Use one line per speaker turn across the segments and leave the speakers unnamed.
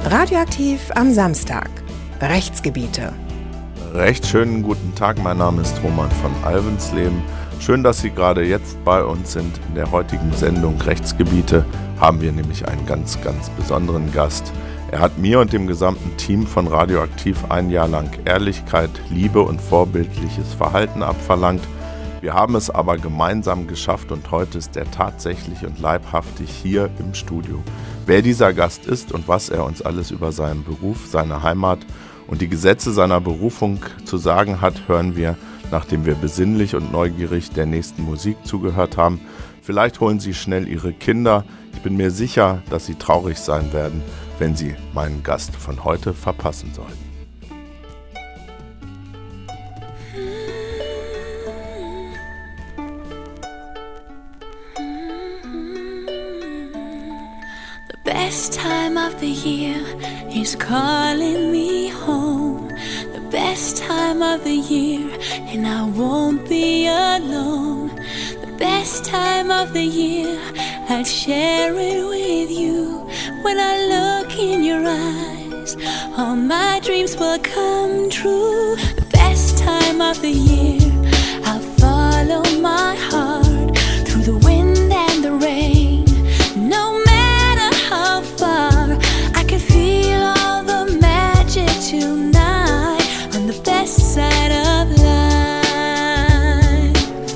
Radioaktiv am Samstag. Rechtsgebiete.
Recht schönen guten Tag, mein Name ist Roman von Alvensleben. Schön, dass Sie gerade jetzt bei uns sind. In der heutigen Sendung Rechtsgebiete haben wir nämlich einen ganz, ganz besonderen Gast. Er hat mir und dem gesamten Team von Radioaktiv ein Jahr lang Ehrlichkeit, Liebe und vorbildliches Verhalten abverlangt. Wir haben es aber gemeinsam geschafft und heute ist er tatsächlich und leibhaftig hier im Studio. Wer dieser Gast ist und was er uns alles über seinen Beruf, seine Heimat und die Gesetze seiner Berufung zu sagen hat, hören wir, nachdem wir besinnlich und neugierig der nächsten Musik zugehört haben. Vielleicht holen Sie schnell Ihre Kinder. Ich bin mir sicher, dass Sie traurig sein werden, wenn Sie meinen Gast von heute verpassen sollten.
The best time of the year is calling me home. The best time of the year, and I won't be alone. The best time of the year, I'll share it with you. When I look in your eyes, all my dreams will come true. The best time of the year, I'll follow my heart through the wind and the rain. No matter how far, I can feel all the magic tonight on the best side of life.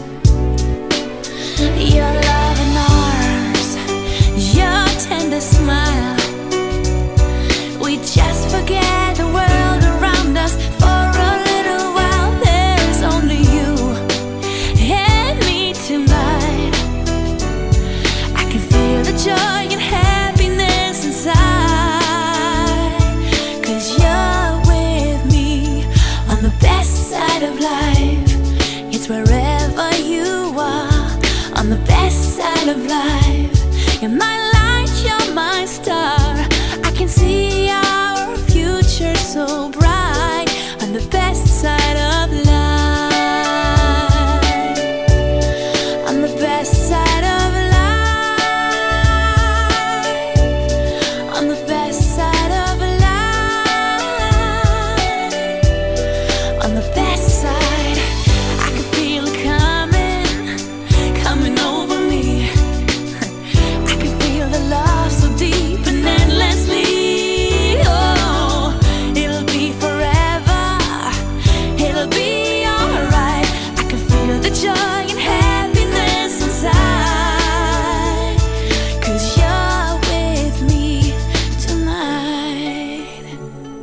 Your loving arms, your tender smile, we just forget the world around us for a little while. There's only you and me tonight. I can feel the joy and happiness inside, 'cause you're with me on the best side of life. It's wherever you are on the best side of life. You're my light, you're my star. I can see our future so bright on the best side of life. On the best side of life. On the best side of life. On the best side, I can feel it coming over me. I can feel the love so deep and endlessly. Oh, it'll be forever. It'll be alright. I can feel the joy and happiness inside, 'cause you're with me tonight.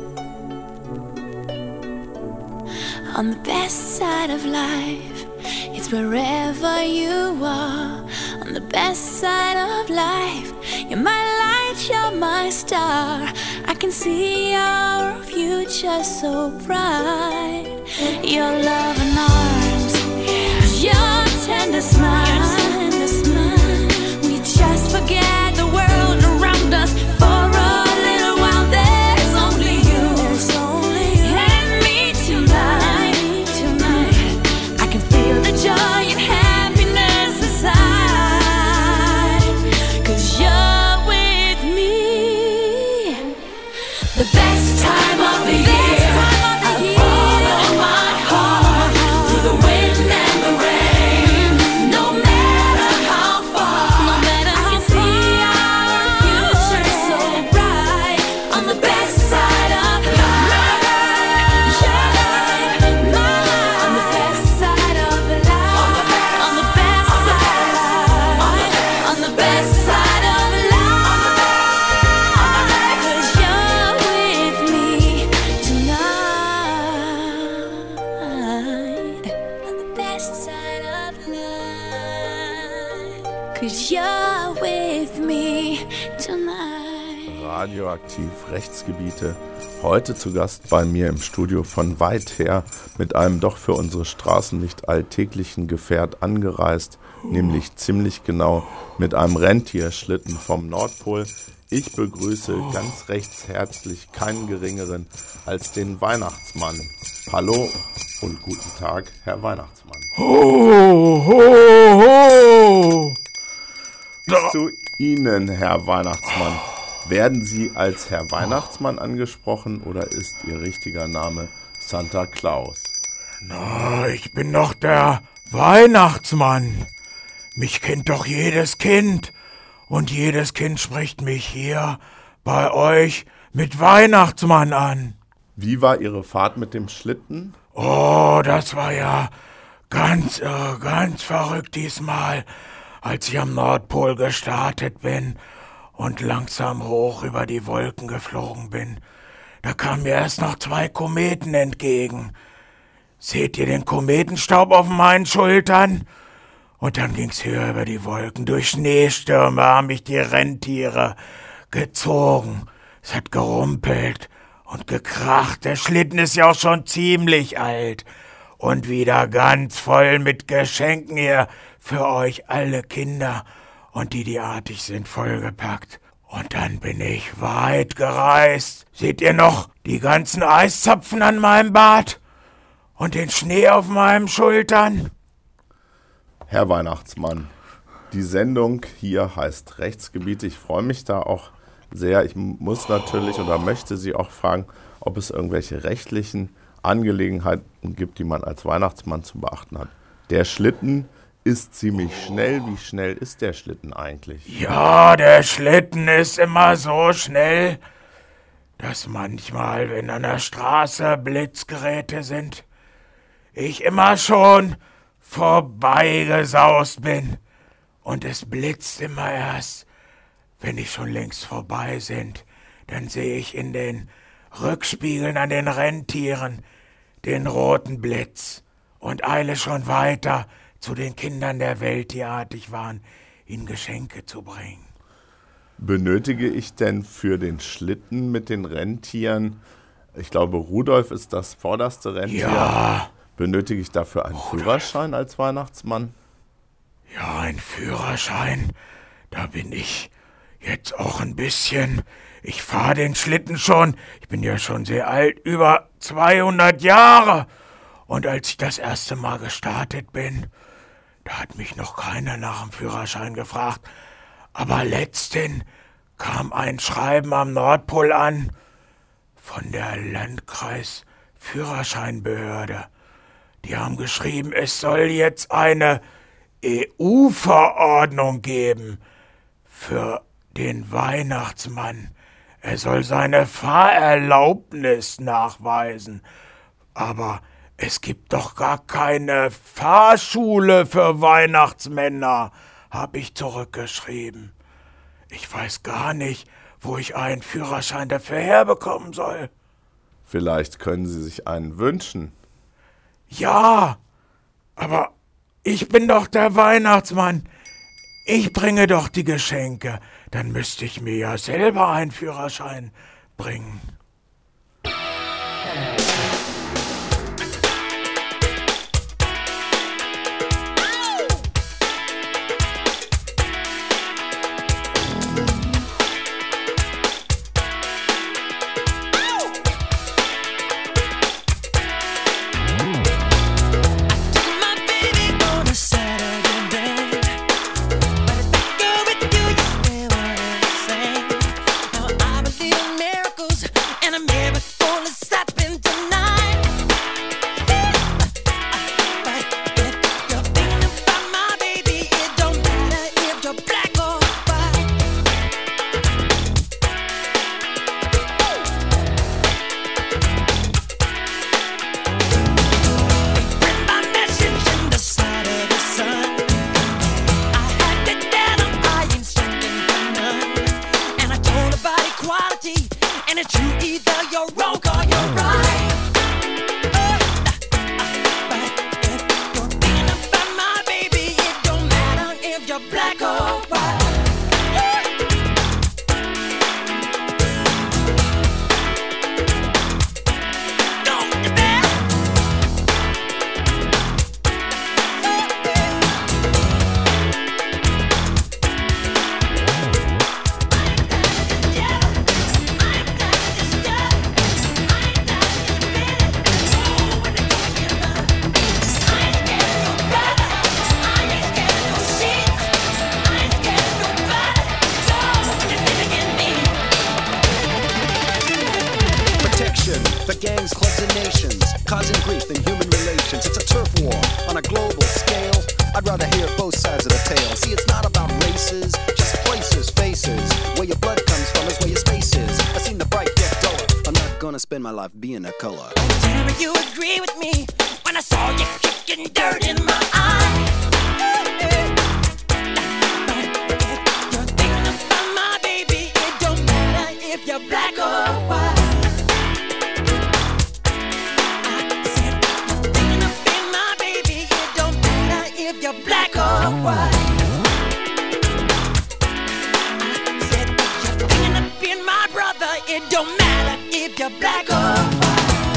On the best side of life, it's wherever you are. On the best side of life, you're my light, you're my star. I can see our future so bright. Your loving arms, your tender smile. We just forget the world around us for a little while. There's only you and me tonight. I can feel the joy and happiness inside, 'cause you're with me. The best time of the year, I follow my heart through the wind and the rain. No matter how far, I can see our future so bright on the best side of life. On the best side of life. On the best side of life. On the best side of life. 'Cause you're with me tonight. On the best side of life. 'Cause you're with me tonight.
Radioaktiv Rechtsgebiete. Heute zu Gast bei mir im Studio von weit her mit einem doch für unsere Straßen nicht alltäglichen Gefährt angereist, nämlich ziemlich genau mit einem Rentierschlitten vom Nordpol. Ich begrüße ganz recht herzlich keinen geringeren als den Weihnachtsmann. Hallo und guten Tag, Herr Weihnachtsmann.
Ho, ho, ho!
Zu Ihnen, Herr Weihnachtsmann. Werden Sie als Herr Weihnachtsmann angesprochen oder ist Ihr richtiger Name Santa Claus?
Na, ich bin doch der Weihnachtsmann. Mich kennt doch jedes Kind. Und jedes Kind spricht mich hier bei euch mit Weihnachtsmann an.
Wie war Ihre Fahrt mit dem Schlitten?
Oh, das war ja ganz verrückt diesmal, als ich am Nordpol gestartet bin und langsam hoch über die Wolken geflogen bin. Da kamen mir erst noch 2 Kometen entgegen. Seht ihr den Kometenstaub auf meinen Schultern? Und dann ging's höher über die Wolken. Durch Schneestürme haben mich die Rentiere gezogen. Es hat gerumpelt und gekracht. Der Schlitten ist ja auch schon ziemlich alt. Und wieder ganz voll mit Geschenken hier für euch alle Kinder. Und die artig sind, vollgepackt. Und dann bin ich weit gereist. Seht ihr noch die ganzen Eiszapfen an meinem Bart? Und den Schnee auf meinen Schultern?
Herr Weihnachtsmann, die Sendung hier heißt Rechtsgebiete. Ich freue mich da auch sehr. Ich muss natürlich oder möchte Sie auch fragen, ob es irgendwelche rechtlichen Angelegenheiten gibt, die man als Weihnachtsmann zu beachten hat. Der Schlitten ist ziemlich schnell. Wie schnell ist der Schlitten eigentlich?
Ja, der Schlitten ist immer so schnell, dass manchmal, wenn an der Straße Blitzgeräte sind, ich immer schon vorbeigesaust bin. Und es blitzt immer erst, wenn die schon längst vorbei sind. Dann sehe ich in den Rückspiegeln an den Rentieren den roten Blitz und eile schon weiter zu den Kindern der Welt, die artig waren, ihnen Geschenke zu bringen.
Benötige ich denn für den Schlitten mit den Rentieren, ich glaube Rudolf ist das vorderste Rentier,
Ja.
Benötige ich dafür einen Führerschein als Weihnachtsmann?
Ja, ein Führerschein, da bin ich jetzt auch ein bisschen. Ich fahre den Schlitten schon, ich bin ja schon sehr alt, über 200 Jahre. Und als ich das erste Mal gestartet bin, da hat mich noch keiner nach dem Führerschein gefragt. Aber letzthin kam ein Schreiben am Nordpol an von der Landkreis-Führerscheinbehörde. Die haben geschrieben, es soll jetzt eine EU-Verordnung geben für den Weihnachtsmann. Er soll seine Fahrerlaubnis nachweisen. Aber es gibt doch gar keine Fahrschule für Weihnachtsmänner, habe ich zurückgeschrieben. Ich weiß gar nicht, wo ich einen Führerschein dafür herbekommen soll.
Vielleicht können Sie sich einen wünschen.
Ja, aber ich bin doch der Weihnachtsmann. Ich bringe doch die Geschenke. Dann müsste ich mir ja selber einen Führerschein bringen.
dividing nations, causing grief in human relations. It's a turf war on a global scale. I'd rather hear both sides of the tale. See, it's not about races, just places, faces. Where your blood comes from is where your space is. I've seen the bright get duller. I'm not gonna spend my life being a color.
Tell me you agree with me when I saw you kicking dirt in my eye. You're thinking about my baby. It don't matter if you're black or white. I said you're thinking about my baby. It don't matter if you're black or white. I said you're thinking about my brother. It don't matter if you're black or white.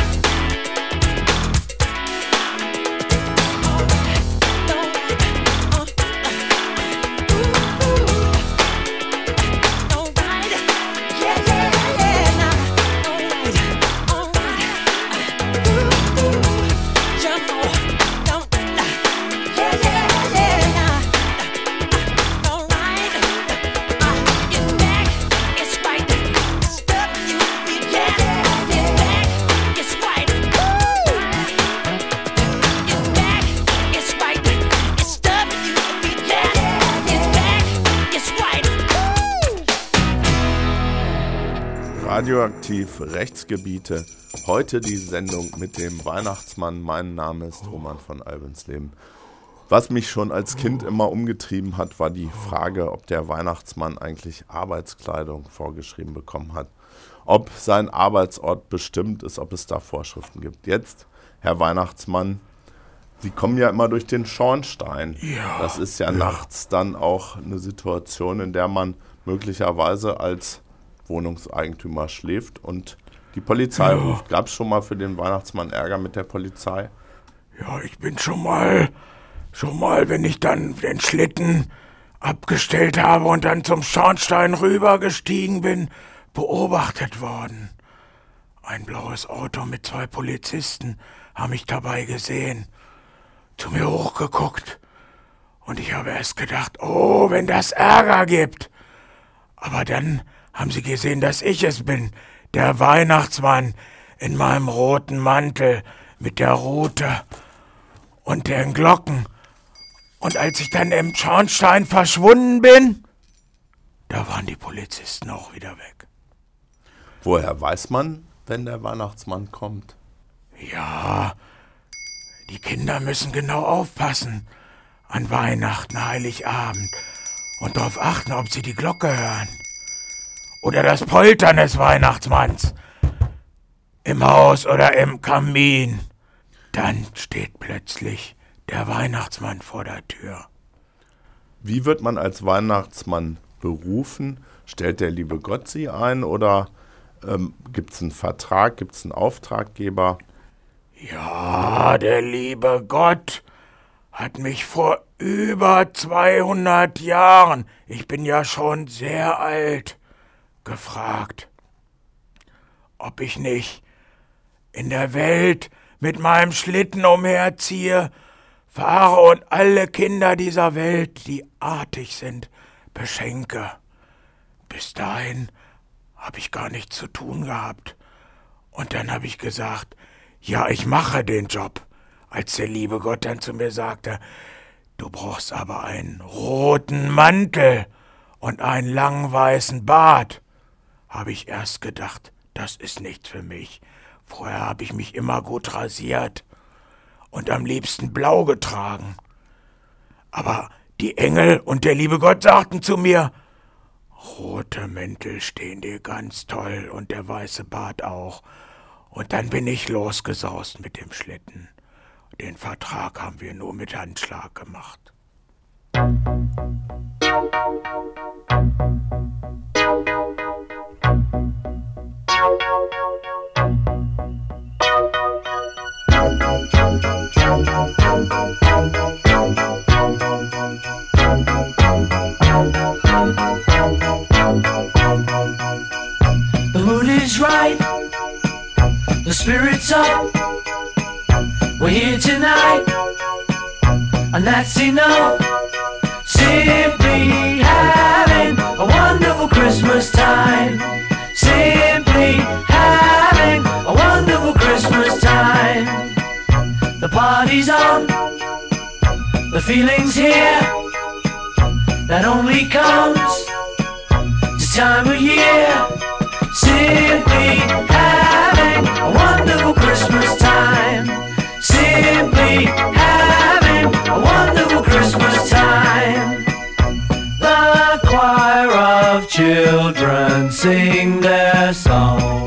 Radioaktiv Rechtsgebiete. Heute die Sendung mit dem Weihnachtsmann. Mein Name ist Roman von Alvensleben. Was mich schon als Kind immer umgetrieben hat, war die Frage, ob der Weihnachtsmann eigentlich Arbeitskleidung vorgeschrieben bekommen hat. Ob sein Arbeitsort bestimmt ist, ob es da Vorschriften gibt. Jetzt, Herr Weihnachtsmann, Sie kommen ja immer durch den Schornstein.
Ja,
das ist ja nachts dann auch eine Situation, in der man möglicherweise als Wohnungseigentümer schläft und die Polizei ruft. Gab es schon mal für den Weihnachtsmann Ärger mit der Polizei?
Ja, ich bin schon mal, wenn ich dann den Schlitten abgestellt habe und dann zum Schornstein rübergestiegen bin, beobachtet worden. Ein blaues Auto mit 2 Polizisten haben mich dabei gesehen, zu mir hochgeguckt und ich habe erst gedacht, oh, wenn das Ärger gibt. Aber dann haben sie gesehen, dass ich es bin, der Weihnachtsmann in meinem roten Mantel mit der Rute und den Glocken. Und als ich dann im Schornstein verschwunden bin, da waren die Polizisten auch wieder weg.
Woher weiß man, wenn der Weihnachtsmann kommt?
Ja, die Kinder müssen genau aufpassen an Weihnachten, Heiligabend und darauf achten, ob sie die Glocke hören. Oder das Poltern des Weihnachtsmanns im Haus oder im Kamin. Dann steht plötzlich der Weihnachtsmann vor der Tür.
Wie wird man als Weihnachtsmann berufen? Stellt der liebe Gott Sie ein oder gibt es einen Vertrag, gibt es einen Auftraggeber?
Ja, der liebe Gott hat mich vor über 200 Jahren, ich bin ja schon sehr alt, gefragt, ob ich nicht in der Welt mit meinem Schlitten umherziehe, fahre und alle Kinder dieser Welt, die artig sind, beschenke. Bis dahin habe ich gar nichts zu tun gehabt. Und dann habe ich gesagt, ja, ich mache den Job. Als der liebe Gott dann zu mir sagte, du brauchst aber einen roten Mantel und einen langen weißen Bart, habe ich erst gedacht, das ist nichts für mich. Vorher habe ich mich immer gut rasiert und am liebsten blau getragen. Aber die Engel und der liebe Gott sagten zu mir, rote Mäntel stehen dir ganz toll und der weiße Bart auch. Und dann bin ich losgesaust mit dem Schlitten. Den Vertrag haben wir nur mit Handschlag gemacht.
The mood is right, the spirit's up. We're here tonight, and that's enough. Simply having a wonderful Christmas time. Simply having a wonderful Christmas time. feeling's here that only comes this time of year. Simply having a wonderful Christmas time. Simply having a wonderful Christmas time. The choir of children sing their song.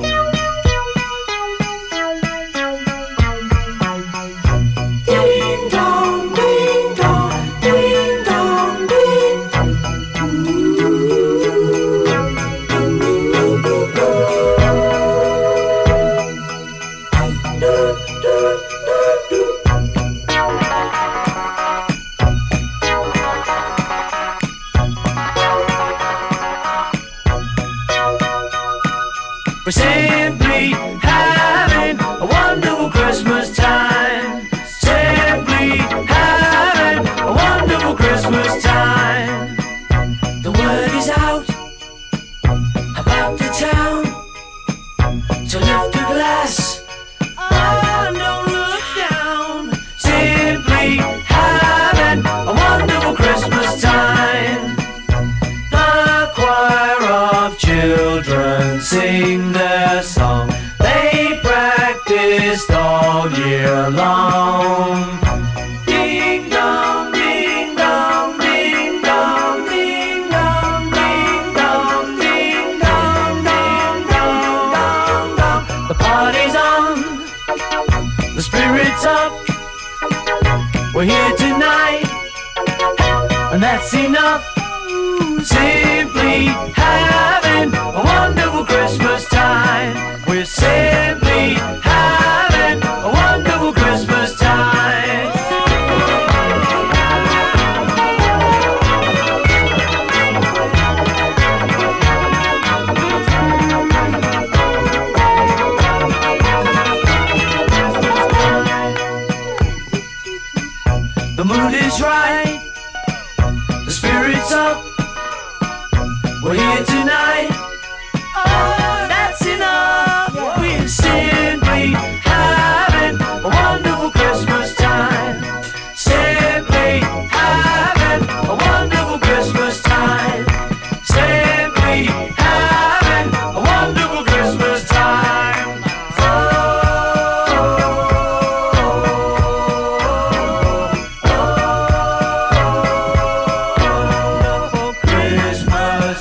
Ding dong, ding dong, ding dong, ding. We're simply having a wonderful Christmas time. Simply having a wonderful Christmas time. The word is out about the town to lift a glass. Oh, don't look down. Simply having a wonderful Christmas time. The choir of children sing their song. They practiced all year long. Ding dong, ding dong, ding dong, ding dong, ding dong, ding dong, ding dong, dong, dong. The party's on, the spirit's up. We're here tonight, and that's enough. Simply having a wonderful Christmas time. We're simply having a wonderful Christmas time. The mood is right, the spirit's up. We're here tonight. Oh, that's enough. We're simply having a wonderful Christmas time. Simply having a wonderful Christmas time. Simply having a wonderful Christmas time. Wonderful Christmas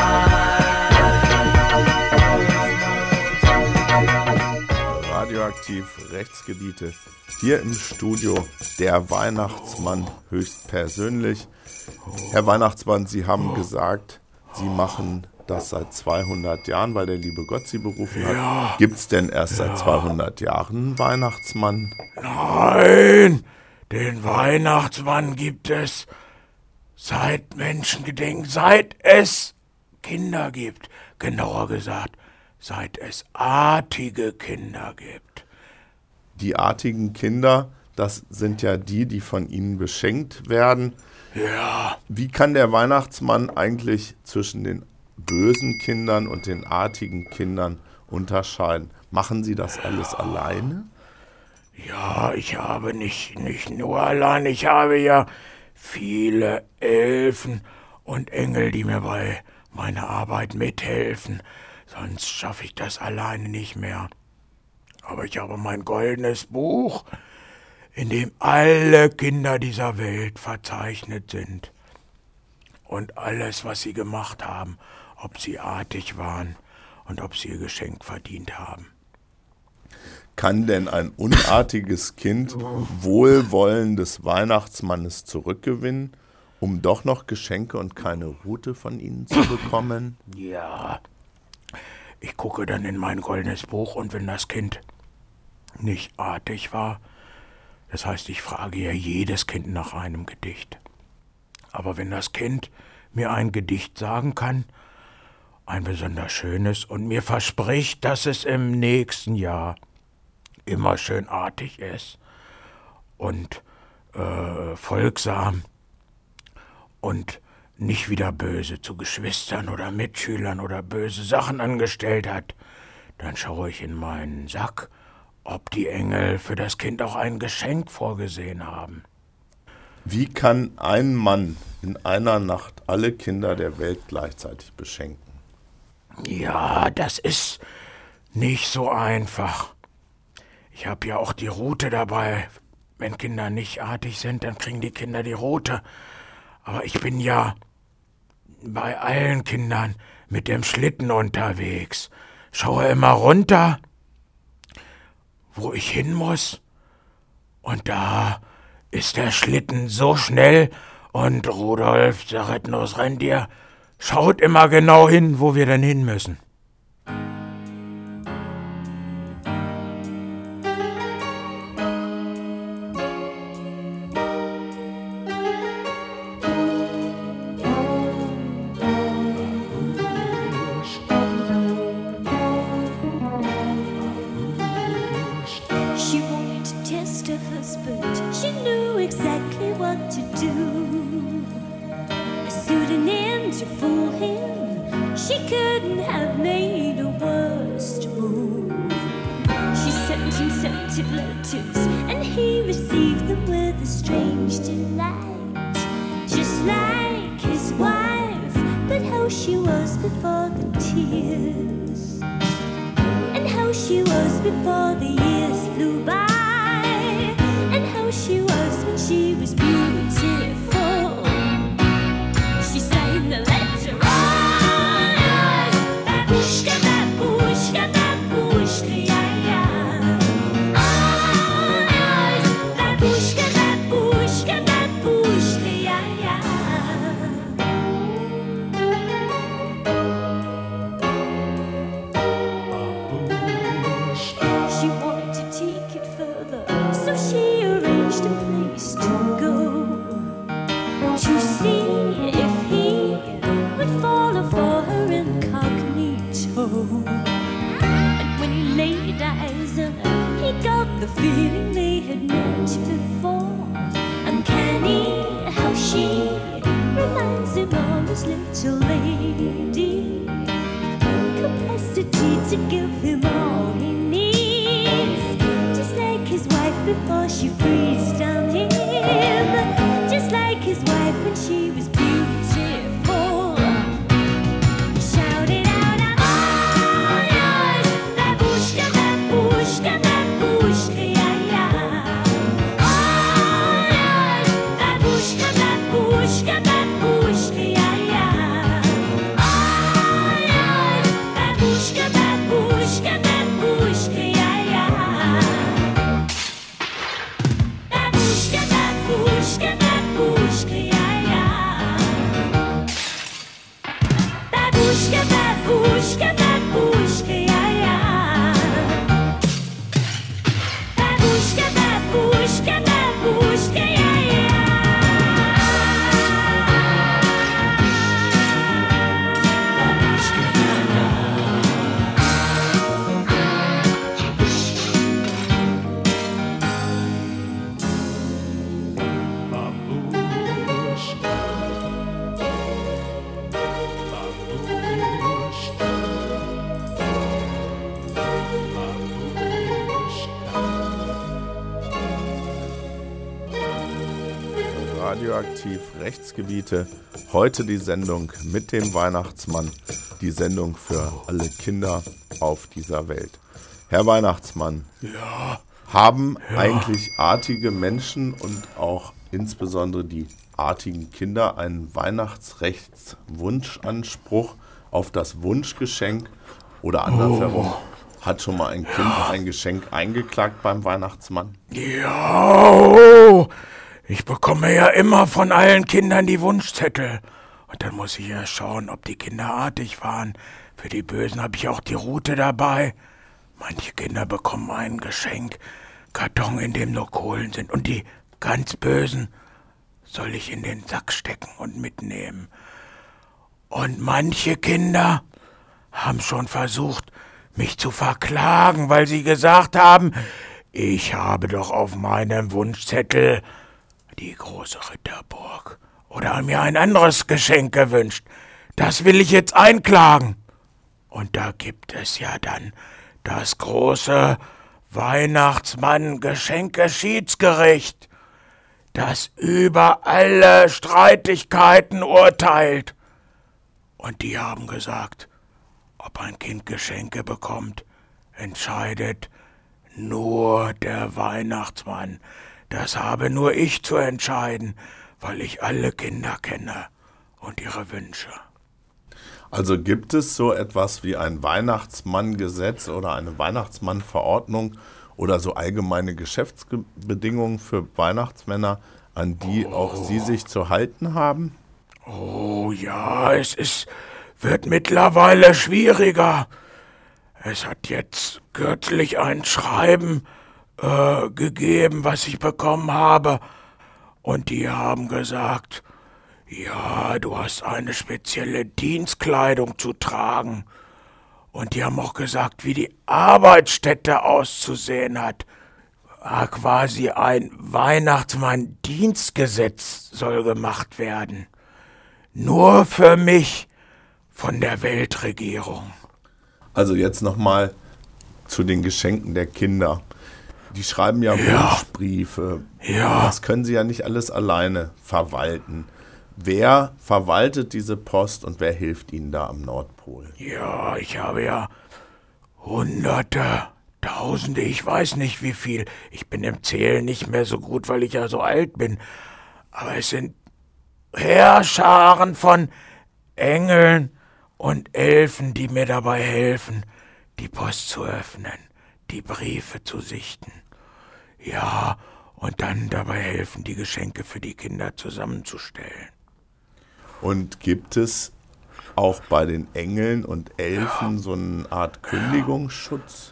Radioaktiv Rechtsgebiete. Hier im Studio der Weihnachtsmann höchstpersönlich. Herr Weihnachtsmann, Sie haben gesagt, Sie machen das seit 200 Jahren, weil der liebe Gott Sie berufen hat. Gibt es denn erst seit 200 Jahren einen Weihnachtsmann?
Nein, den Weihnachtsmann gibt es seit Menschengedenken, seit es Kinder gibt. Genauer gesagt, seit es artige Kinder gibt.
Die artigen Kinder, das sind ja die, die von Ihnen beschenkt werden.
Ja,
Wie kann der Weihnachtsmann eigentlich zwischen den bösen Kindern und den artigen Kindern unterscheiden? Machen Sie das alles alleine?
ja, ich habe nicht nur allein, ich habe ja viele Elfen und Engel, die mir bei meiner Arbeit mithelfen. Sonst schaffe ich das alleine nicht mehr. Aber ich habe mein goldenes Buch, in dem alle Kinder dieser Welt verzeichnet sind. Und alles, was sie gemacht haben, ob sie artig waren und ob sie ihr Geschenk verdient haben.
Kann denn ein unartiges Kind Wohlwollen des Weihnachtsmannes zurückgewinnen, um doch noch Geschenke und keine Rute von Ihnen zu bekommen?
Ja, ich gucke dann in mein goldenes Buch und wenn das Kind nicht artig war, das heißt, ich frage ja jedes Kind nach einem Gedicht. Aber wenn das Kind mir ein Gedicht sagen kann, ein besonders schönes, und mir verspricht, dass es im nächsten Jahr immer schön artig ist und folgsam und nicht wieder böse zu Geschwistern oder Mitschülern oder böse Sachen angestellt hat, dann schaue ich in meinen Sack, ob die Engel für das Kind auch ein Geschenk vorgesehen haben.
Wie kann ein Mann in einer Nacht alle Kinder der Welt gleichzeitig beschenken?
Ja, das ist nicht so einfach. Ich habe ja auch die Rute dabei. Wenn Kinder nicht artig sind, dann kriegen die Kinder die Rute. Aber ich bin ja bei allen Kindern mit dem Schlitten unterwegs. Schaue immer runter, wo ich hin muss. Und da ist der Schlitten so schnell und Rudolf, der Rettenlos Rentier, schaut immer genau hin, wo wir denn hin müssen.
She wanted to test her husband. She knew exactly what to do. A pseudonym to fool him. She couldn't have made a worse move. She sent him scented letters, and he received them with a strange delight. Just like his wife, but how she was before the tears. And how she was before the years flew by. And how she was when she was beautiful. She sang the letter on. Babushka, babushka, babushka, yeah, yeah. On. Babushka, babushka, babushka, yeah, yeah. She wanted to take it further, so she arranged a place to go, to see if he would follow for her incognito. And when he laid eyes on her, he got the feeling they had met before. Uncanny how she reminds him of his little lady. Capacity to give him all he needs, just like his wife before she breathed on him, just like his wife when she was beautiful. He shouted out, I'm all yours, babushka, babushka, babushka, yeah, yeah. All yours, babushka, babushka, babushka, yeah, yeah. All yours, babushka, babushka, babushka, yeah, yeah. Babushka, babushka, babushka, yeah, yeah. Babushka, babushka, babushka, yeah, yeah. Babushka, babushka, babushka, yeah, yeah. Babushka, yeah, yeah.
Radioaktiv Rechtsgebiete. Heute die Sendung mit dem Weihnachtsmann. Die Sendung für alle Kinder auf dieser Welt. Herr Weihnachtsmann, haben eigentlich artige Menschen und auch insbesondere die artigen Kinder einen Weihnachtsrechtswunschanspruch auf das Wunschgeschenk? Oder andersherum, hat schon mal ein Kind ein Geschenk eingeklagt beim Weihnachtsmann?
Ja, ich bekomme ja immer von allen Kindern die Wunschzettel. Und dann muss ich ja schauen, ob die Kinder artig waren. Für die Bösen habe ich auch die Rute dabei. Manche Kinder bekommen einen Geschenkkarton, in dem nur Kohlen sind. Und die ganz Bösen soll ich in den Sack stecken und mitnehmen. Und manche Kinder haben schon versucht, mich zu verklagen, weil sie gesagt haben, ich habe doch auf meinem Wunschzettel die große Ritterburg oder mir ein anderes Geschenk gewünscht. Das will ich jetzt einklagen. Und da gibt es ja dann das große Weihnachtsmann-Geschenkeschiedsgericht. das über alle Streitigkeiten urteilt. Und die haben gesagt, ob ein Kind Geschenke bekommt, entscheidet nur der Weihnachtsmann. Das habe nur ich zu entscheiden, weil ich alle Kinder kenne und ihre Wünsche.
Also gibt es so etwas wie ein Weihnachtsmanngesetz oder eine Weihnachtsmannverordnung oder so allgemeine Geschäftsbedingungen für Weihnachtsmänner, an die auch Sie sich zu halten haben?
Oh ja, wird mittlerweile schwieriger. Es hat jetzt kürzlich ein Schreiben gegeben, was ich bekommen habe. Und die haben gesagt, ja, du hast eine spezielle Dienstkleidung zu tragen. Und die haben auch gesagt, wie die Arbeitsstätte auszusehen hat. Quasi ein Weihnachtsmann-Dienstgesetz soll gemacht werden. Nur für mich von der Weltregierung.
Also jetzt nochmal zu den Geschenken der Kinder. Die schreiben ja Wunschbriefe.
Ja.
Das können sie ja nicht alles alleine verwalten. Wer verwaltet diese Post und wer hilft ihnen da am Nordpol?
Ja, ich habe ja Hunderte, Tausende, ich weiß nicht wie viel. Ich bin im Zählen nicht mehr so gut, weil ich ja so alt bin. Aber es sind Heerscharen von Engeln und Elfen, die mir dabei helfen, die Post zu öffnen, die Briefe zu sichten. Ja, und dann dabei helfen, die Geschenke für die Kinder zusammenzustellen.
Und gibt es auch bei den Engeln und Elfen so eine Art Kündigungsschutz?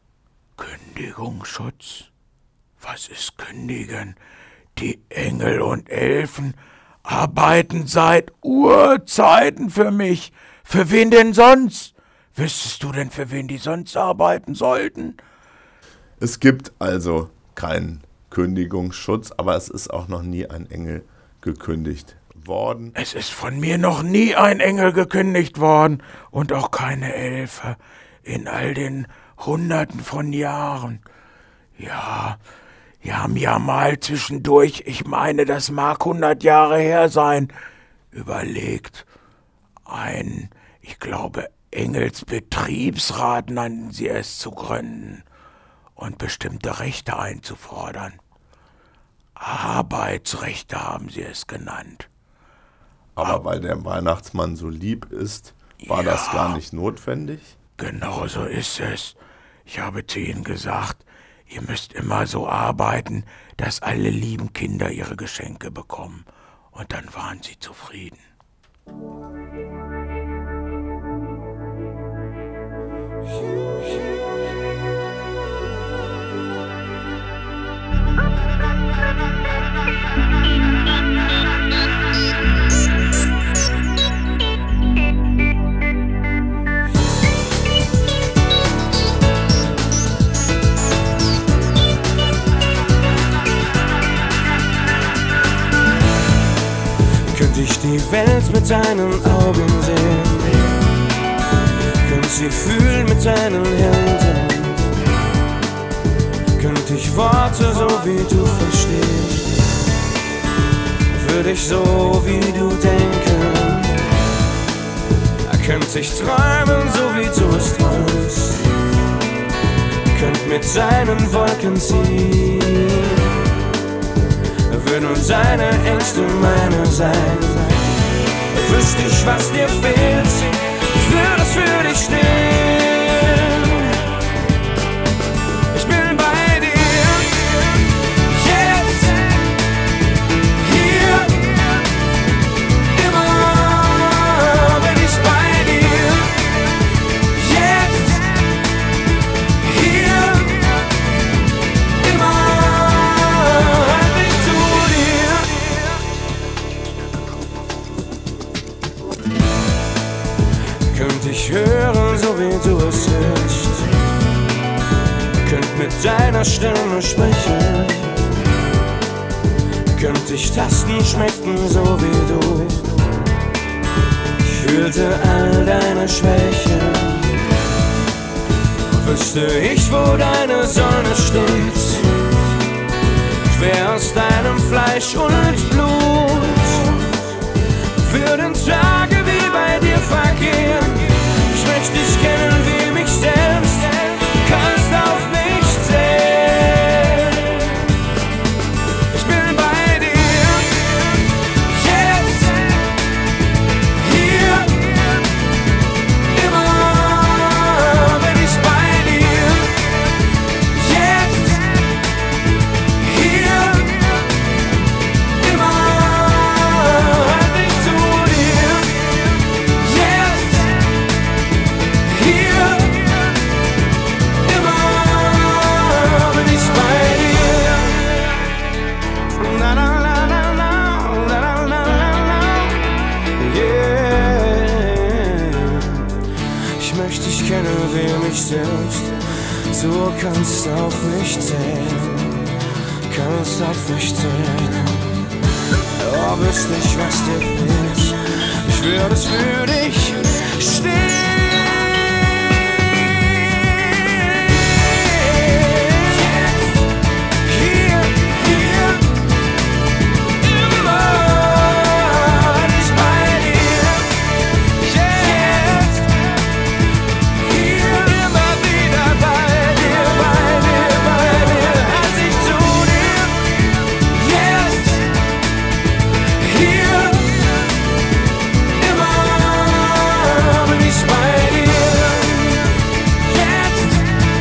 Kündigungsschutz? Was ist kündigen? Die Engel und Elfen arbeiten seit Urzeiten für mich. Für wen denn sonst? Wüsstest du denn, für wen die sonst arbeiten sollten?
Es gibt also keinen Kündigungsschutz, aber es ist auch noch nie ein Engel gekündigt worden.
Es ist von mir noch nie ein Engel gekündigt worden und auch keine Elfe in all den Hunderten von Jahren. Ja, die haben ja mal zwischendurch, ich meine, das mag 100 Jahre her sein, überlegt, ich glaube, Engelsbetriebsrat nannten sie es, zu gründen und bestimmte Rechte einzufordern. Arbeitsrechte haben sie es genannt.
Aber weil der Weihnachtsmann so lieb ist, war das gar nicht notwendig?
Genau so ist es. Ich habe zu ihnen gesagt, ihr müsst immer so arbeiten, dass alle lieben Kinder ihre Geschenke bekommen. Und dann waren sie zufrieden.
Könnte ich die Welt mit deinen Augen sehen, könnte sie fühlen mit deinen Händen, könnte ich Worte so wie du verstehen, würde ich so wie du denken, könnte ich träumen so wie du es träumst, könnte mit seinen Wolken ziehen, würden seine Ängste meine sein. Wüsste ich, was dir fehlt, ich würde es für dich stehen. Ich bin bei dir, jetzt, hier, immer bin ich bei dir, jetzt, hier, immer. Könnte ich hören, so wie du es hörst, könnte mit deiner Stimme sprechen, könnte ich Tasten schmecken, so wie du. Ich fühlte all deine Schwächen, wüsste ich, wo deine Sonne steht. Ich wär aus deinem Fleisch und Blut. Würden Tage wie bei dir vergehen. Ich möchte dich kennen wie mich selbst, kannst auf mich zählen. Ich bin bei dir, jetzt, hier, immer bin ich bei dir. Jetzt, hier, immer halt ich zu dir. Jetzt, hier, immer bin ich bei dir. Na na na na na, na na na na, yeah. Ich möchte dich kennen wie mich selbst. Du kannst auf mich zählen, kannst auf mich zählen. Oh, wüsste ich, was dir fehlt, ich würde es für dich stehen. Hier, hier, immer bin ich bei dir. Jetzt, hier, immer wieder bei dir, als ich zu dir. Jetzt, hier, immer bin ich bei dir. Jetzt,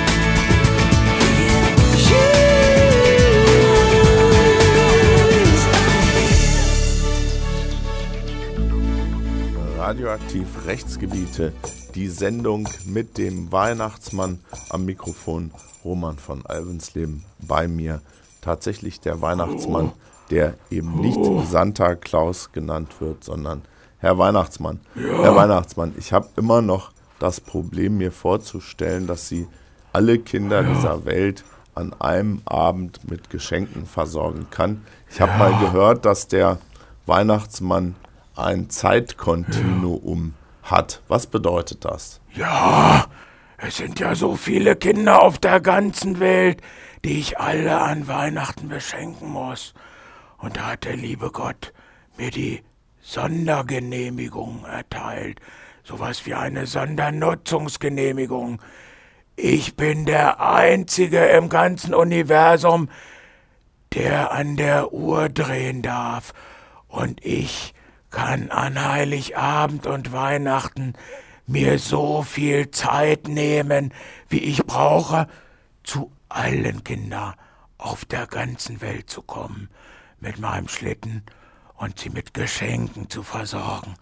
Radioaktiv Rechtsgebiete, die Sendung mit dem Weihnachtsmann am Mikrofon, Roman von Alvensleben, bei mir. Tatsächlich der Weihnachtsmann, der eben nicht Santa Claus genannt wird, sondern Herr Weihnachtsmann. Herr Weihnachtsmann, ich habe immer noch das Problem, mir vorzustellen, dass Sie alle Kinder dieser Welt an einem Abend mit Geschenken versorgen kann. Ich habe mal gehört, dass der Weihnachtsmann ein Zeitkontinuum hat. Was bedeutet das?
Ja, es sind ja so viele Kinder auf der ganzen Welt, die ich alle an Weihnachten beschenken muss. Und da hat der liebe Gott mir die Sondergenehmigung erteilt. Sowas wie eine Sondernutzungsgenehmigung. Ich bin der Einzige im ganzen Universum, der an der Uhr drehen darf. Und ich kann an Heiligabend und Weihnachten mir so viel Zeit nehmen, wie ich brauche, zu allen Kindern auf der ganzen Welt zu kommen, mit meinem Schlitten und sie mit Geschenken zu versorgen.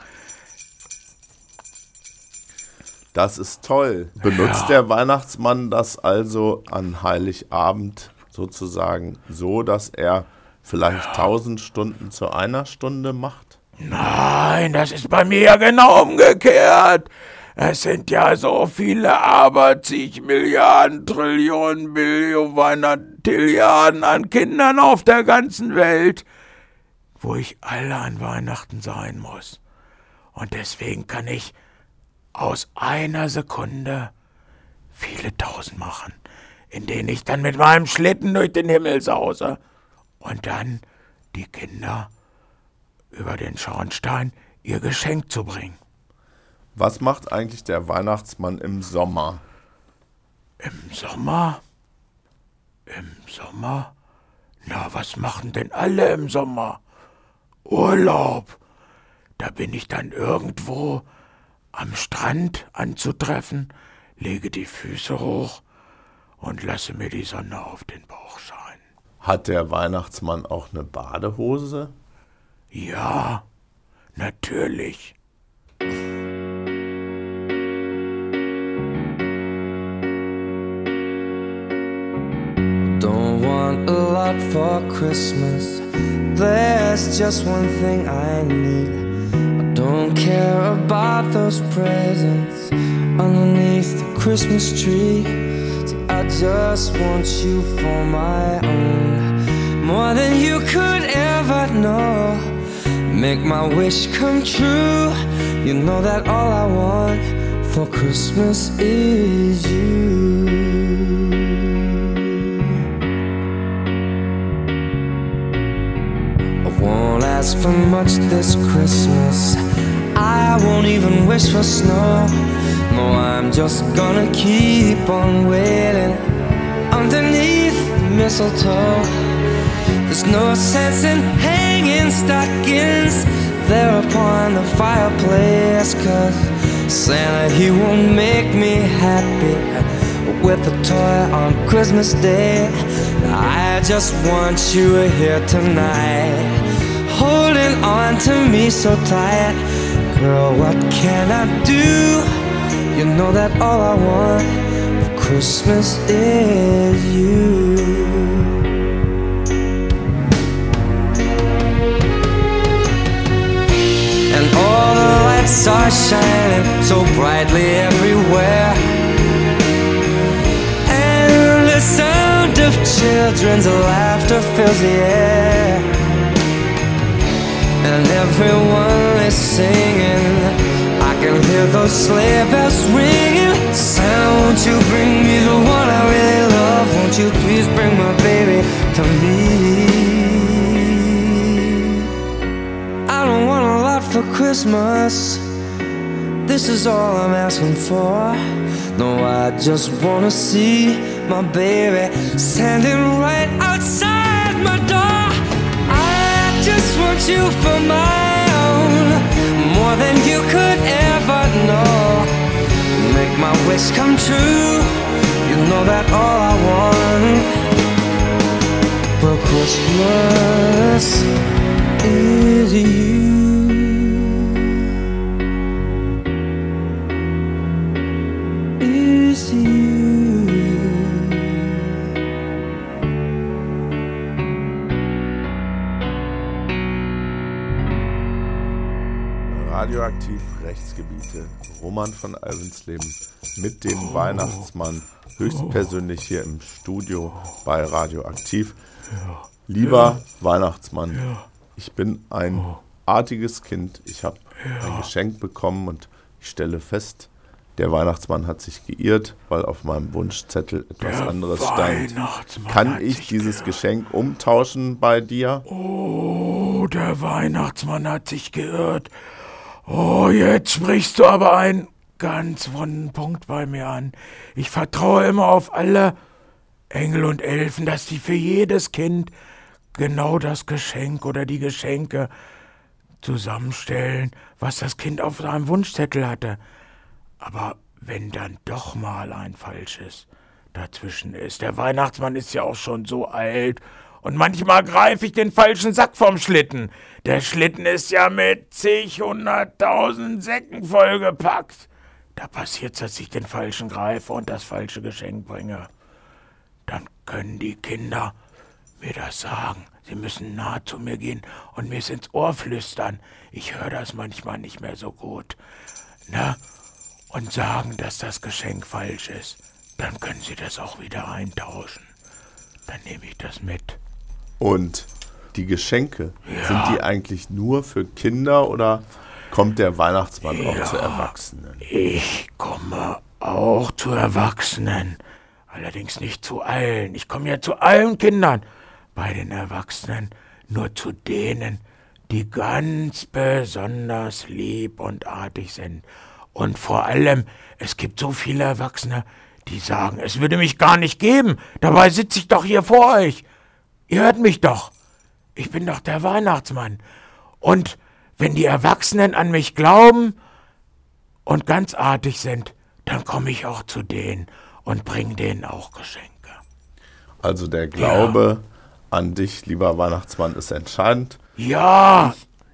Das ist toll. Benutzt der Weihnachtsmann das also an Heiligabend sozusagen so, dass er vielleicht 1000 Stunden zu einer Stunde macht?
Nein, das ist bei mir ja genau umgekehrt. Es sind ja so viele aberzig Milliarden, Trillionen, Billionen, Tilliarden an Kindern auf der ganzen Welt, wo ich alle an Weihnachten sein muss. Und deswegen kann ich aus einer Sekunde viele Tausend machen, in denen ich dann mit meinem Schlitten durch den Himmel sause und dann die Kinder über den Schornstein ihr Geschenk zu bringen.
Was macht eigentlich der Weihnachtsmann im Sommer?
Im Sommer? Im Sommer? Na, was machen denn alle im Sommer? Urlaub. Da bin ich dann irgendwo am Strand anzutreffen, lege die Füße hoch und lasse mir die Sonne auf den Bauch scheinen.
Hat der Weihnachtsmann auch eine Badehose?
Ja, natürlich.
Don't want a lot for Christmas. There's just one thing I need. I don't care about those presents underneath the Christmas tree. See, I just want you for my own, more than you could ever know. Make my wish come true. You know that all I want for Christmas is you. much this Christmas. I won't even wish for snow. No, I'm just gonna keep on waiting underneath the mistletoe. There's no sense in hanging stockings there upon the fireplace, 'cause Santa, he won't make me happy with a toy on Christmas Day. I just want you here tonight, holding on to me so tight. Girl, what can I do? You know that all I want for Christmas is you. And all the lights are shining so brightly everywhere, and the sound of children's laughter fills the air, and everyone is singing. I can hear those sleigh bells ringing. Santa, won't you bring me the one I really love? Won't you please bring my baby to me? I don't want a lot for Christmas. This is all I'm asking for. No, I just wanna see my baby standing right outside my door. I just want you for my own, more than you could ever know. Make my wish come true. You know that all I want for Christmas is you. Is you.
Radioaktiv Rechtsgebiete. Roman von Alvensleben mit dem Weihnachtsmann höchstpersönlich hier im Studio bei Radioaktiv. Lieber Weihnachtsmann, ich bin ein artiges Kind. Ich habe ein Geschenk bekommen und ich stelle fest, der Weihnachtsmann hat sich geirrt, weil auf meinem Wunschzettel etwas anderes stand. Kann ich dieses Geschenk umtauschen bei dir?
Oh, der Weihnachtsmann hat sich geirrt. Oh, jetzt sprichst du aber einen ganz wunden Punkt bei mir an. Ich vertraue immer auf alle Engel und Elfen, dass sie für jedes Kind genau das Geschenk oder die Geschenke zusammenstellen, was das Kind auf seinem Wunschzettel hatte. Aber wenn dann doch mal ein falsches dazwischen ist. Der Weihnachtsmann ist ja auch schon so alt. Und manchmal greife ich den falschen Sack vom Schlitten. Der Schlitten ist ja mit zig, 100.000 Säcken vollgepackt. Da passiert's, dass ich den falschen greife und das falsche Geschenk bringe. Dann können die Kinder mir das sagen. Sie müssen nah zu mir gehen und mir ins Ohr flüstern. Ich höre das manchmal nicht mehr so gut. Na? Und sagen, dass das Geschenk falsch ist. Dann können sie das auch wieder eintauschen. Dann nehme ich das mit.
Und die Geschenke, sind die eigentlich nur für Kinder oder kommt der Weihnachtsmann auch zu Erwachsenen?
Ich komme auch zu Erwachsenen. Allerdings nicht zu allen. Ich komme ja zu allen Kindern. Bei den Erwachsenen nur zu denen, die ganz besonders lieb und artig sind. Und vor allem, es gibt so viele Erwachsene, die sagen, es würde mich gar nicht geben. Dabei sitze ich doch hier vor euch. Ihr hört mich doch. Ich bin doch der Weihnachtsmann. Und wenn die Erwachsenen an mich glauben und ganz artig sind, dann komme ich auch zu denen und bringe denen auch Geschenke.
Also der Glaube an dich, lieber Weihnachtsmann, ist entscheidend.
Ja,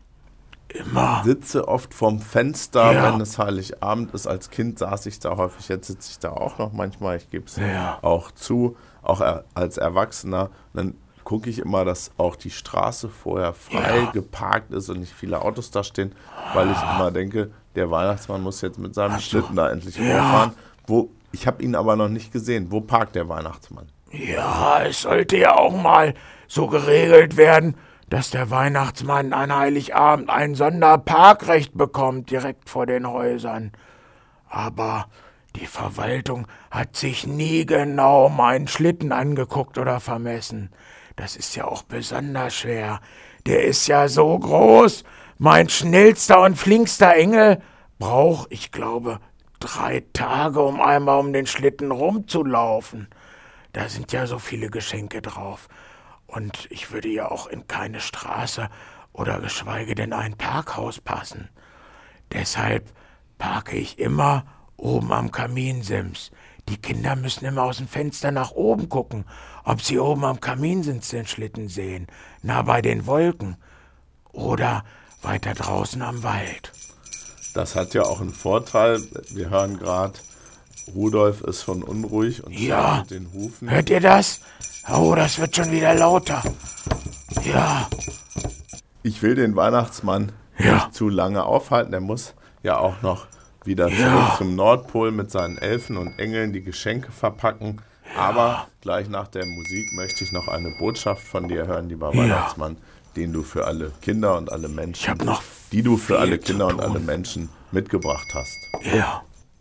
immer.
Ich sitze oft vorm Fenster, wenn es Heiligabend ist. Als Kind saß ich da häufig, jetzt sitze ich da auch noch manchmal. Ich gebe es auch zu, auch als Erwachsener. Dann gucke ich immer, dass auch die Straße vorher frei geparkt ist und nicht viele Autos da stehen, weil ich immer denke, der Weihnachtsmann muss jetzt mit seinem Schlitten da endlich vorfahren. Ich habe ihn aber noch nicht gesehen. Wo parkt der Weihnachtsmann?
Ja, es sollte ja auch mal so geregelt werden, dass der Weihnachtsmann an Heiligabend ein Sonderparkrecht bekommt, direkt vor den Häusern. Aber die Verwaltung hat sich nie genau meinen Schlitten angeguckt oder vermessen. Das ist ja auch besonders schwer, Der ist ja so groß. Mein schnellster und flinkster Engel braucht, ich glaube, 3 Tage, um einmal um den Schlitten rumzulaufen. Da sind ja so viele Geschenke drauf. Und ich würde ja auch in keine Straße oder geschweige denn ein Parkhaus passen. Deshalb parke ich immer oben am Kaminsims. Die Kinder müssen immer aus dem Fenster nach oben gucken, ob sie oben am Kaminsims den Schlitten sehen, nah bei den Wolken oder weiter draußen am Wald.
Das hat ja auch einen Vorteil. Wir hören gerade, Rudolf ist schon unruhig und
ja,
mit den Hufen.
Hört ihr das? Oh, das wird schon wieder lauter. Ja.
Ich will den Weihnachtsmann nicht zu lange aufhalten. Der muss ja auch noch wieder zurück zum Nordpol mit seinen Elfen und Engeln die Geschenke verpacken. Aber gleich nach der Musik möchte ich noch eine Botschaft von dir hören, lieber Weihnachtsmann, den du für alle Kinder und alle Menschen, die du für alle Kinder und alle Menschen mitgebracht hast.
Ja.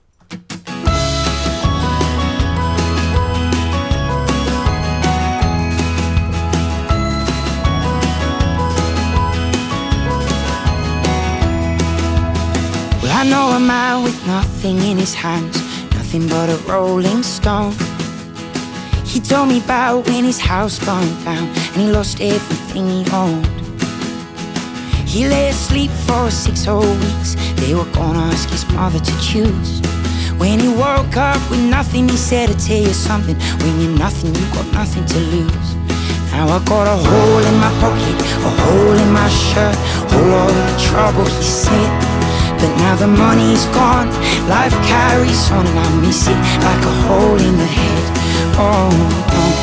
I know a man with nothing in his hands, nothing but a rolling stone. He told me about when his house burned down and he lost everything he owned. He lay asleep for 6 whole weeks. They were gonna ask his mother to choose. When he woke up with nothing, he said, "I tell you something, when you're nothing, you got nothing to lose." Now I got a hole in my pocket, a hole in my shirt, whole lot of trouble, he said. But now the money's gone, life carries on, and I miss it like a hole in the head. Oh, oh.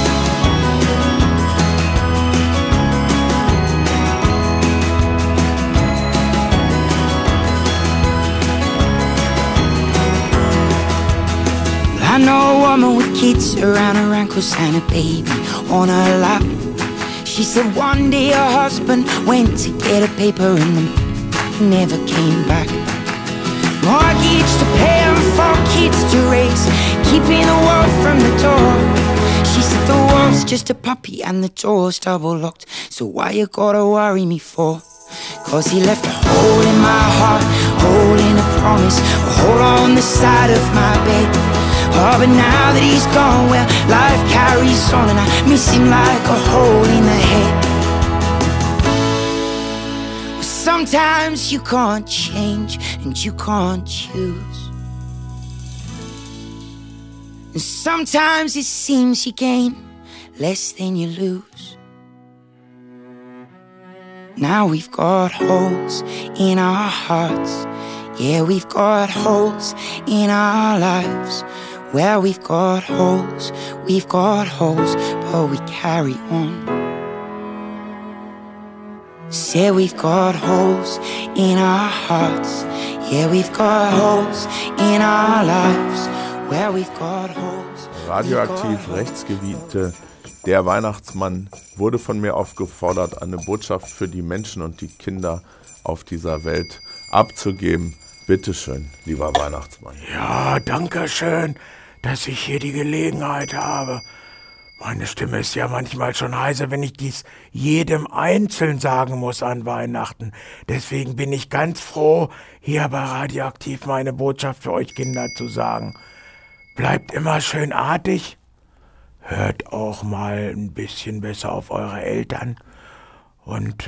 I know a woman with kids around her ankles and a baby on her lap. She said one day her husband went to get a paper and the never came back. Mortgage to pay and 4 kids to raise, keeping the world from the door. She said the world's just a puppy and the door's double locked, so why you gotta worry me for? 'Cause he left a hole in my heart, hole in a promise, a hole on the side of my bed. Oh, but now that he's gone, well, life carries on, and I miss him like a hole in the head. Well, sometimes you can't change and you can't choose, and sometimes it seems you gain less than you lose. Now we've got holes in our hearts, yeah, we've got holes in our lives. Well, we've got holes, but we carry on. Say we've got holes in our hearts, yeah, we've got holes in our lives. Well, we've got holes.
Radioaktiv Rechtsgebiete. Der Weihnachtsmann wurde von mir aufgefordert, eine Botschaft für die Menschen und die Kinder auf dieser Welt abzugeben. Bitteschön, lieber Weihnachtsmann.
Ja, danke schön, dass ich hier die Gelegenheit habe. Meine Stimme ist ja manchmal schon heiser, wenn ich dies jedem einzeln sagen muss an Weihnachten. Deswegen bin ich ganz froh, hier bei Radioaktiv meine Botschaft für euch Kinder zu sagen. Bleibt immer schön artig. Hört auch mal ein bisschen besser auf eure Eltern. Und,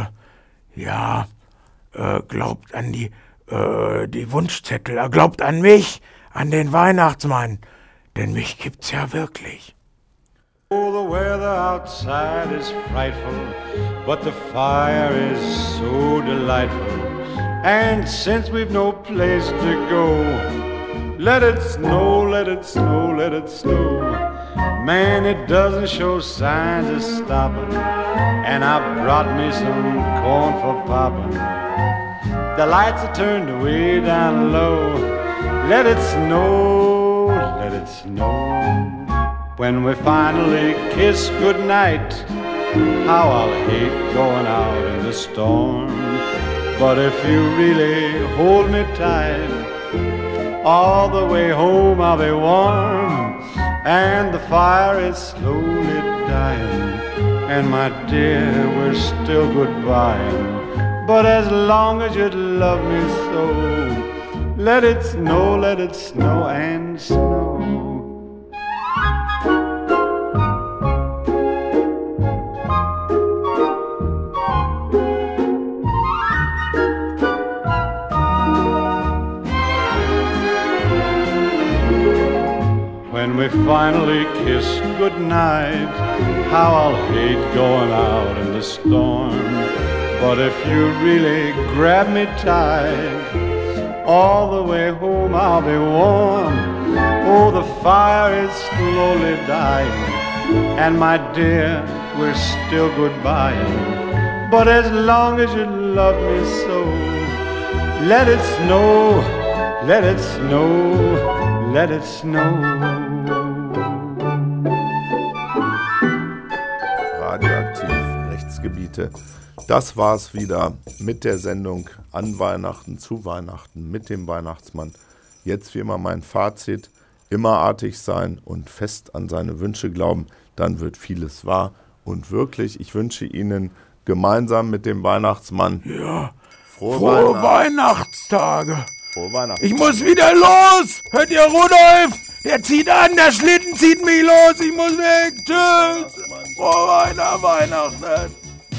glaubt an die Wunschzettel. Glaubt an mich, an den Weihnachtsmann. Denn mich gibt's ja wirklich.
Oh, the weather outside is frightful, but the fire is so delightful. And since we've no place to go, let it snow, let it snow, let it snow. Man, it doesn't show signs of stopping, and I brought me some corn for popping. The lights are turned way down low. Let it snow, let it snow. When we finally kiss goodnight, how I'll hate going out in the storm. But if you really hold me tight, all the way home I'll be warm. and the fire is slowly dying, and my dear, we're still goodbying. But as long as you love me so, let it snow and snow. When we finally kiss goodnight, how I'll hate going out in the storm. But if you really grab me tight, all the way home I'll be warm. Oh, the fire is slowly dying, and my dear, we're still goodbying. But as long as you love me so, let it snow, let it snow, let it snow.
Radioaktiv, Rechtsgebiete. Das war's wieder mit der Sendung an Weihnachten, zu Weihnachten, mit dem Weihnachtsmann. Jetzt wie immer mein Fazit: immer artig sein und fest an seine Wünsche glauben, dann wird vieles wahr. Und wirklich, ich wünsche Ihnen gemeinsam mit dem Weihnachtsmann frohe
Weihnachtstage.
Frohe Weihnachten.
Ich muss wieder los. Hört ihr, Rudolf? Der zieht an, der Schlitten zieht mich los. Ich muss weg. Tschüss. Frohe Weihnachten.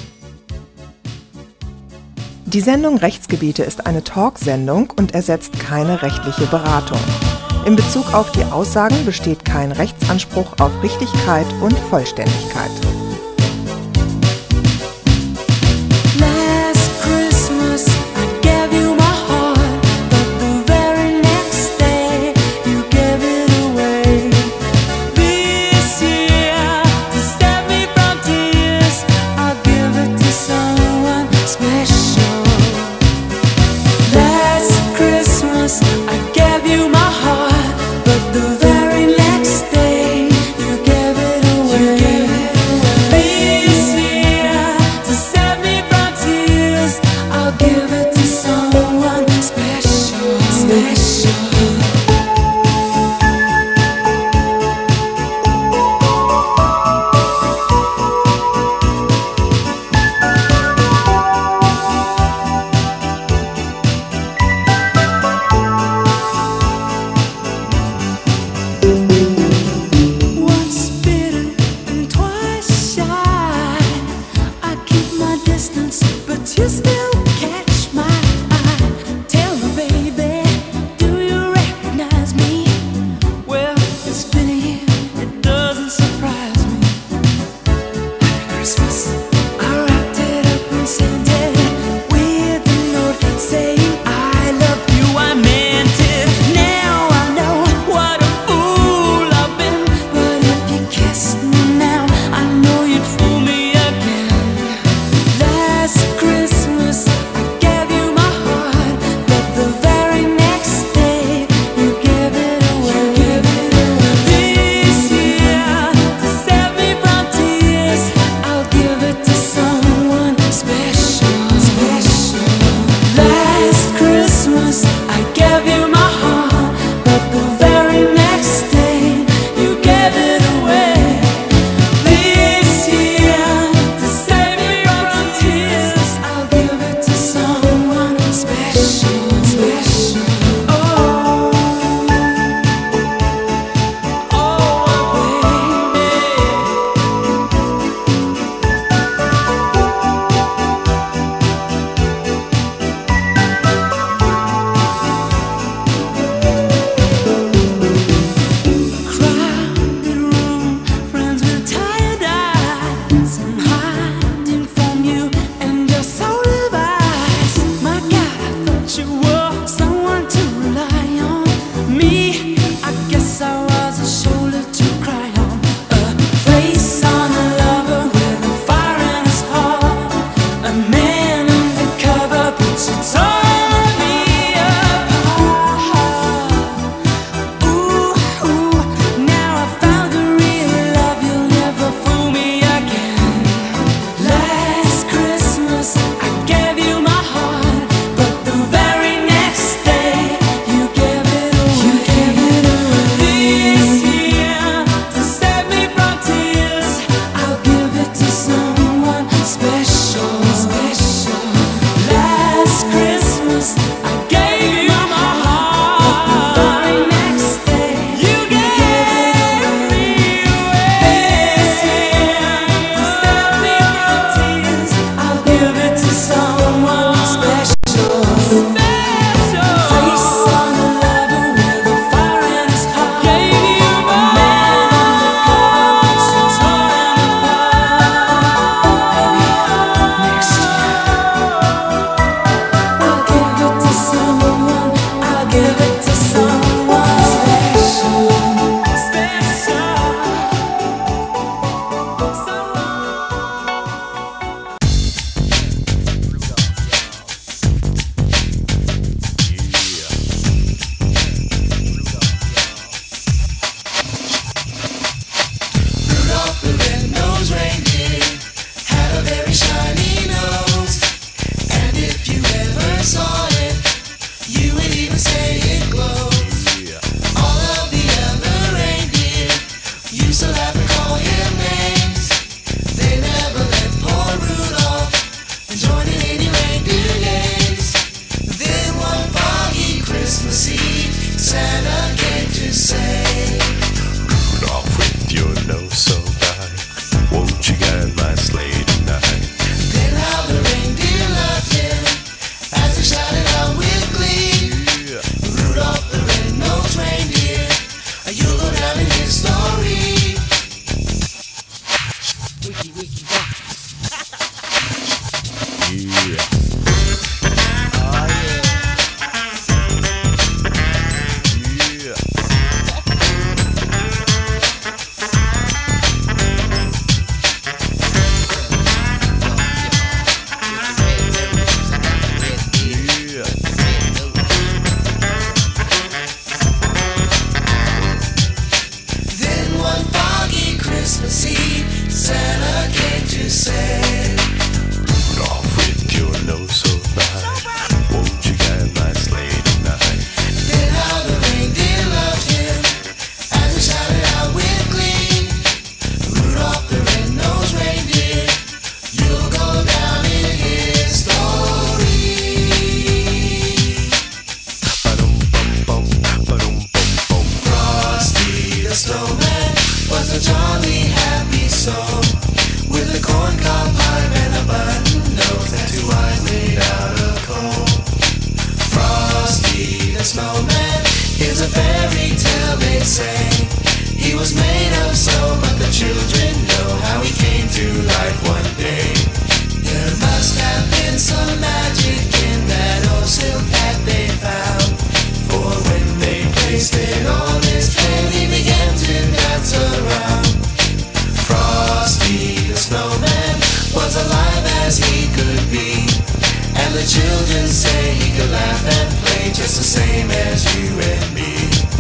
Die Sendung Rechtsgebiete ist eine Talksendung und ersetzt keine rechtliche Beratung. In Bezug auf die Aussagen besteht kein Rechtsanspruch auf Richtigkeit und Vollständigkeit.
The very next day, you gave it away.
a jolly happy soul, with a corncob pipe and a button nose and two eyes made out of coal. Frosty the Snowman is a fairy tale, they say. He was made of snow, but the children know how he came to life one day. There must have been some magic in that old silk hat they found, for when they placed it on his head, he began to dance around. Frosty the Snowman was alive as he could be, and the children say he could laugh and play just the same as you and me.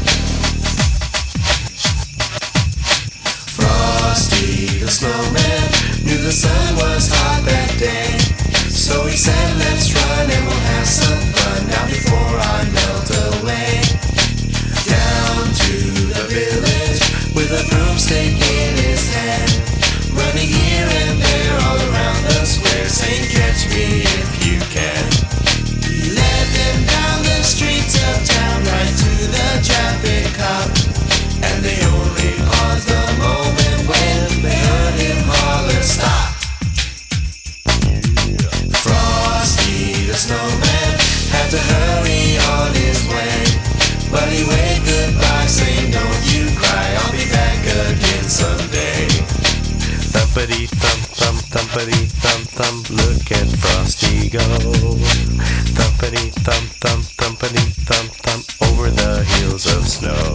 Frosty the Snowman knew the sun was hot that day, so he said, let's run and we'll have some fun now before I melt away. Down to the village with a broomstick in his hand, running here and there all around the square, saying catch me if you can. He led them down the streets of town right to the traffic cop, and they only paused a moment when they heard him holler stop. Frosty the Snowman had to hurry on his way, but he waved goodbye saying don't you cry, I'll be back again someday.
Thumpity thump thump thumpity thump thump, look at Frosty go. Thumpity thump thump thumpity thump thump, over the hills of snow.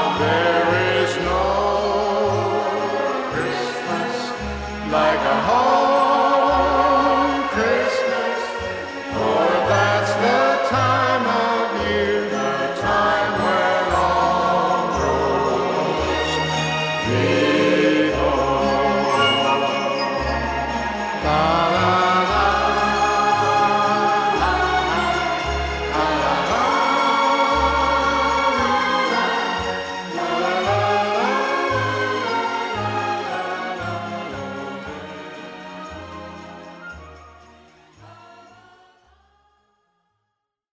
Like a home.